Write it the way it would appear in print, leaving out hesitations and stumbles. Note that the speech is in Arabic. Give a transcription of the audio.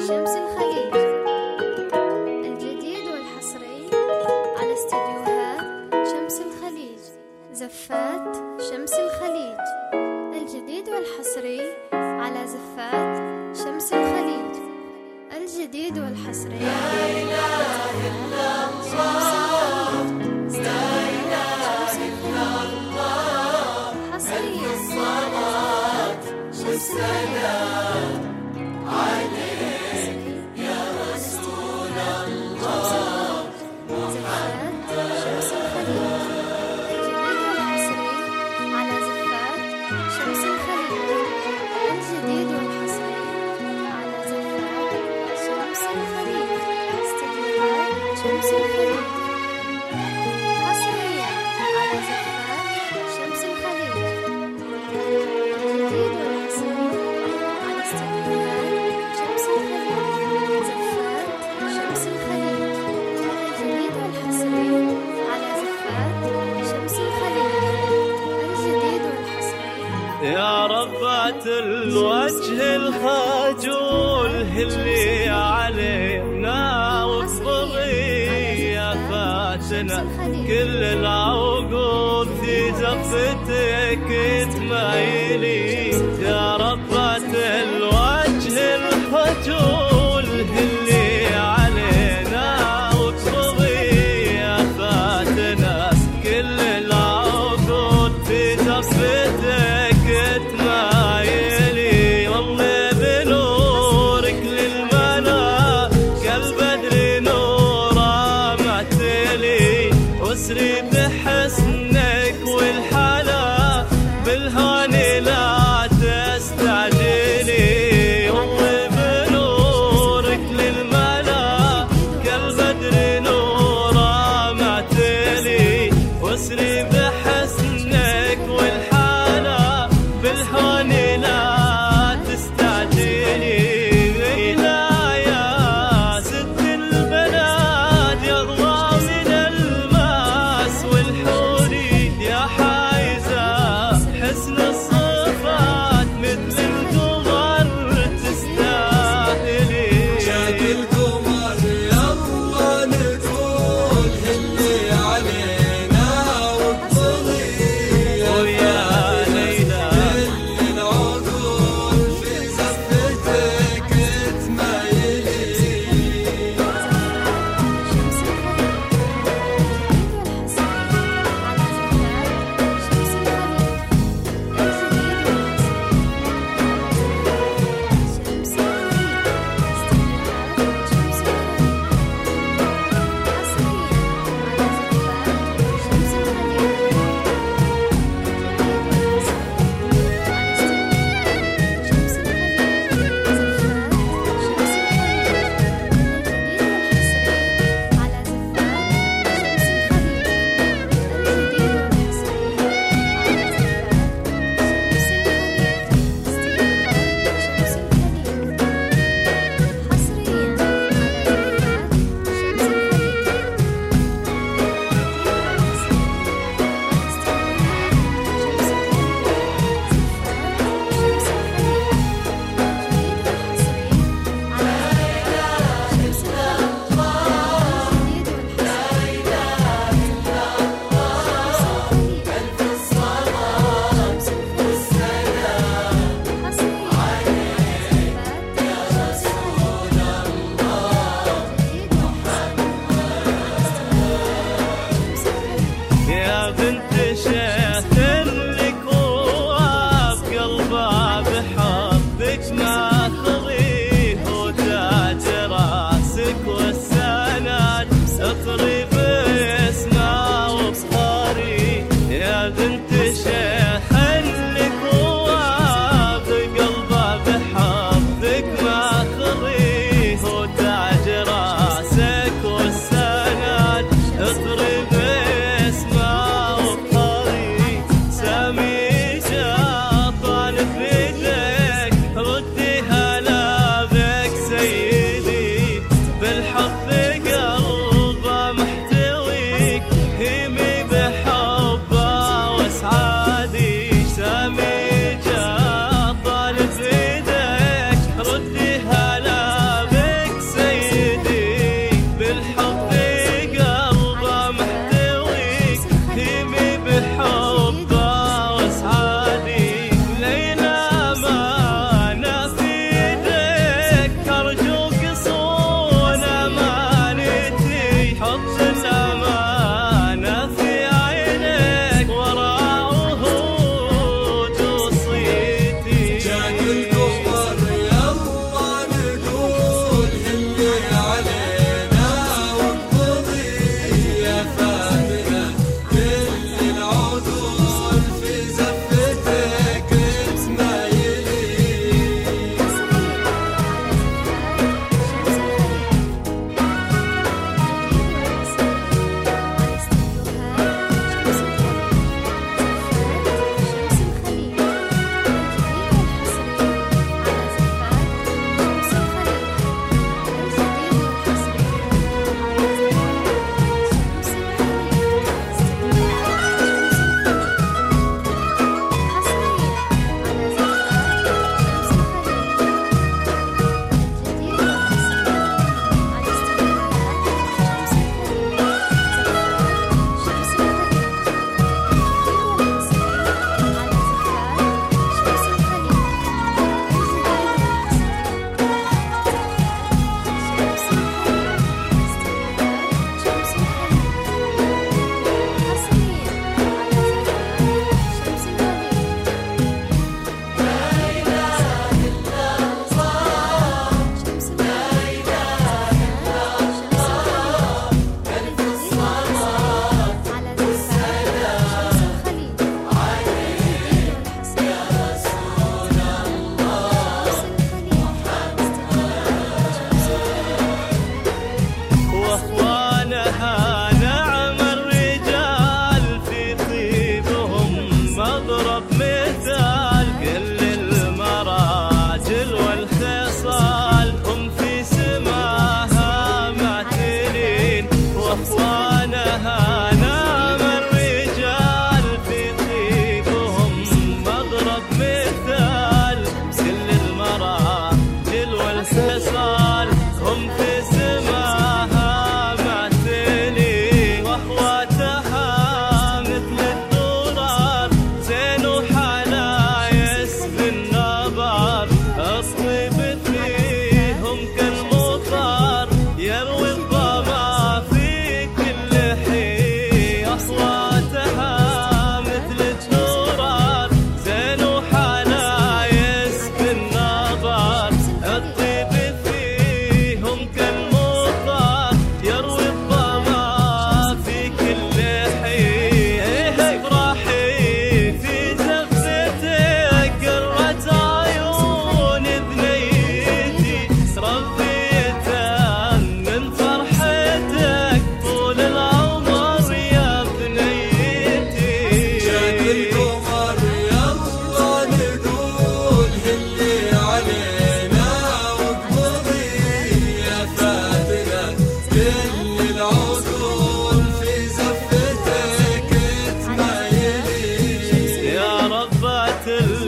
شمس الخليج، الجديد والحصري على استديوهات شمس الخليج. زفات شمس الخليج، الجديد والحصري على زفات شمس الخليج. الجديد والحصري لا إله إلا الله، لا إله إلا الله، حصريا الصلاة والسلام عليك يا رسول الله. زفات شمس الخليج، الجديد والحصري على زفات شمس الخليج. الجديد والحصري على زفات شمس الخليج، استديوهات شمس الخليج. حصريا على زفات شمس الخليج، الجديد والحصري على استديوهات شمس الخليج. زفات شمس الخليج، الجديد والحصري على زفات شمس الخليج. الجديد والحصري يا ربات الوجه الخجول اللي علينا واصبري يا فاتنا كل العقول في زفتك تميلي. يا ربات الوجه الخجول اللي علينا واصبري يا فاتنا كل العقول في زفتك تمايلي. والله بنورك للمنى كالبدر نورا مثلي، واسري بحسنك والحلا بالهون لا تستهلي. الفجر